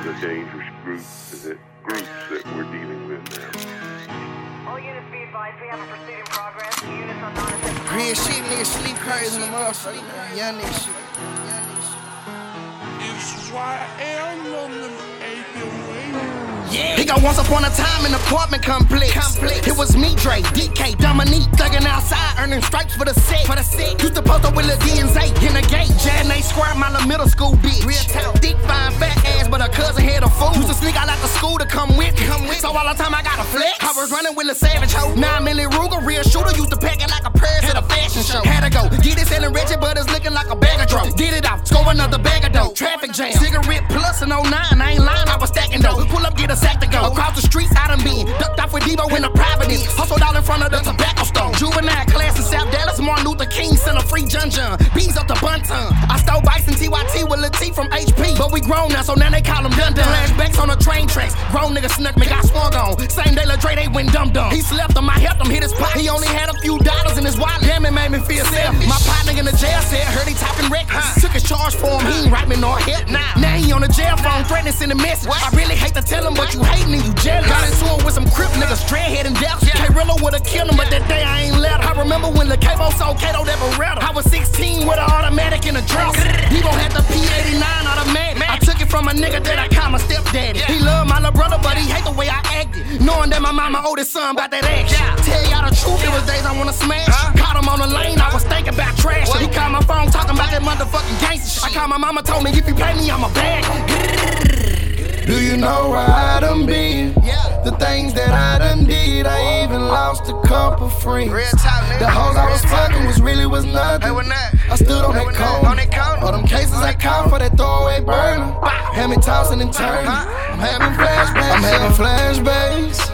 the dangerous groups that we're dealing with now. All units be advised, we have a pursuit in progress. Units on non-essential. Real shit, nigga, sleep crazy in the motherfucker. Young nigga shit. It's YL on them 808. He got once upon a time in apartment complex. It was me, Dre, DK, Dominique, thuggin' outside, earning stripes for the set. Used to post up with Lil D and Zay in the gate. Jan A Square, my little middle school bitch. Real town, thick, fine, fat ass, but her cousin had a fool. Used to sneak out the school to come with. So all the time I got a flex. I was running with Lil Savage ho. 9 million Ruger, real shooter, used to pack it like a purse at a fashion show. Had to go, get it selling Reggie, but it's looking like a bag of dope. Get it off, score another bag of dope. Traffic jam, cigarette plus in 09, I ain't lying, I was stacking dope. Pull up, get a sack to go. Across the streets, I done been ducked off with Devo in the Providence. Hustled out in front of the tobacco store. Juvenile class in South Dallas, Martin Luther King sent a free Jun Jun. Bees up to Bunton. I stole bikes and TYT with Lil T from HP. But we grown now, so now they call him Dun Dun. Flashbacks on the train tracks. Grown niggas snuck me, got swung on. Same day Lil Dre, they went dum-dum. He slept him, I helped him hit his pot. He only had a few dollars in his wallet. Damn, it made me feel selfish. My partner in the jail said, heard he talking reckless. Took his charge for him, he ain't write me nor help. Now he on the jail phone, threatening send a message. I really hate to tell him, but you hating and you jealous. Got into it with some crip niggas, dreadhead and death. K-Rilla would've killed him, but that day I ain't let him. I remember when Lil Cabo sold Kato that Beretta. I was 16 with an automatic in a dress. He gon' have the P89 automatic. I took it from a nigga that I call my stepdaddy. He loved my little brother, but he hate the way I acted. Knowing that my mama oldest son got that action. Tell y'all the truth, it was days I wanna smash. Caught him on the lane, I was thinking about trash. He called my phone talking about that motherfucking gangster shit. I called my mama, told me if you pay me, I'm a bag. Do you know where I done been? The things that I done did, I even lost a couple friends. The hoes I was fucking was nothing. I stood on that corner. All them cases I caught for that throwaway burner. Had me tossing and turning. I'm having flashbacks.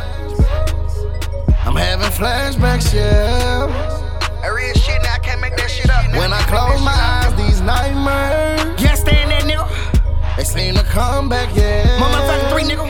I'm having flashbacks, yeah. That real shit, now I can't make that shit up. When I close my eyes, these nightmares, Yeah, stand that nigga. they seem to come back, yeah. Motherfucking 3 nigga.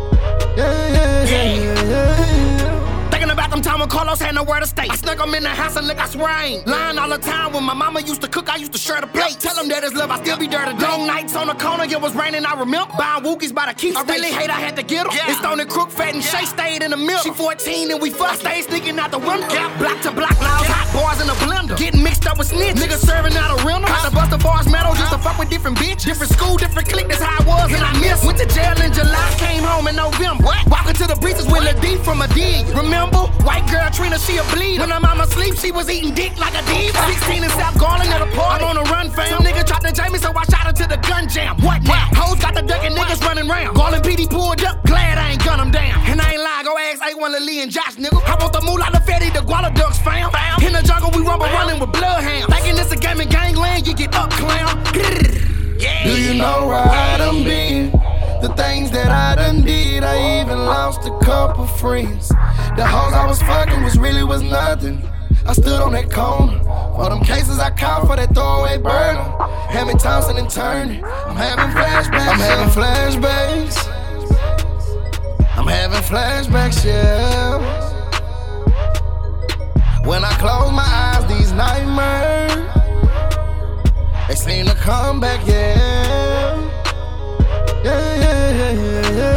Yeah. Thinking about them time when Carlos had nowhere to stay. I snuck him in the house and look, I swear I ain't lying all the time. When my mama used to cook, I used to share the plate. Tell him that it's love, I still be dirty. Long nights on the corner, it was raining, I remember. Buying Wookies by the key. I really hate I had to get her. It's Stone and Crook, Fat and Shay stayed in the middle. She 14 and we fucked. I stayed sneaking out the window. Block to block, loud hot bars in a blender. Getting mixed up with snitch. Niggas serving out a rental. Had to bust the bars metal just to fuck with different bitch. Different school, different clique, that's how I was and I missed. Went to jail in July, came home in November. Walking to the breezes with Lil D from a dig. Remember? White girl Trina, she a bleed. When her mama sleep, she was eating dick like a diva. 16 in South Garland at a party. I'm on a run, fam. Some nigga dropped the Jamie, so I shot her to the gun jam. What now? Hoes got the ducking niggas running round. Garland PD pulled up, glad I ain't gun him down. And I ain't lying, go ask A1 Lil Lee and Josh, nigga. I want the moolah, the fatty, the guala ducks, fam. In the jungle, we rumble running with bloodhounds. Thinking this a game in gangland, you get up, clown. Do you know where I done been? The things that I done did, I even lost a couple friends. The hoes I was fucking was nothing. I stood on that corner. All them cases I caught for that throwaway burner. Had me tossing and turning. I'm having flashbacks, yeah. When I close my eyes, these nightmares, they seem to come back, yeah. Yeah.